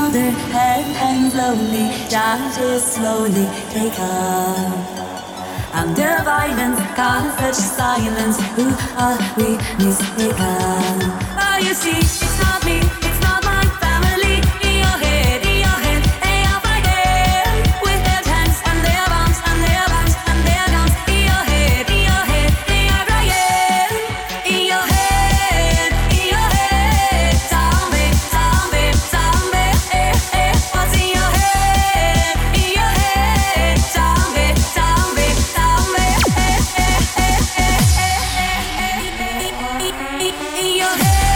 older head and slowly, judges slowly take up. Under violence, cause such silence. Who are we mistaken? Oh, you see, it's not me, it's not my family. In your head, they are fighting with their tanks and their bombs and their bombs and their guns. In your head, they are crying. In your head, zombie, zombie, zombie. What's in your head? In your head, zombie, zombie, zombie. In your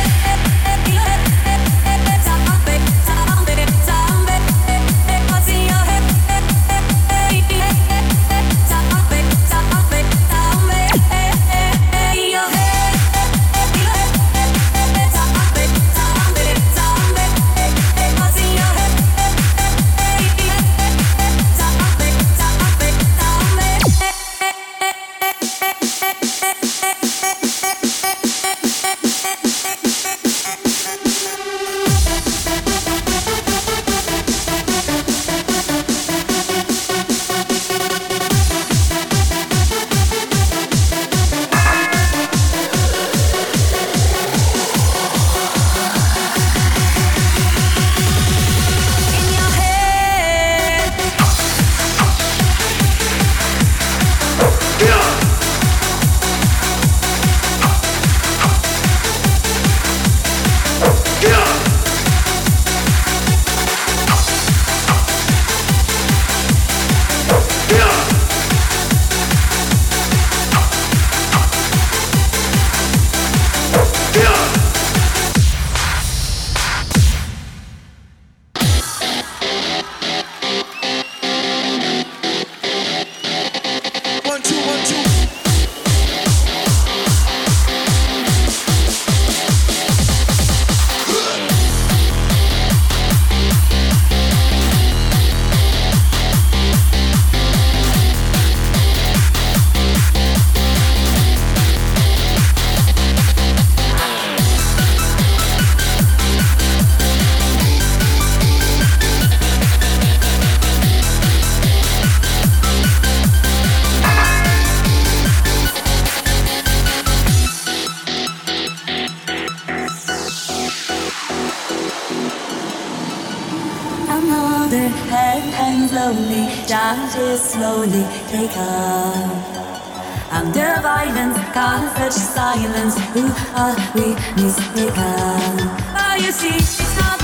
older head and slowly, judges slowly take up. Under violence, cause such silence. Who are we mistaken? Oh, you see, it's not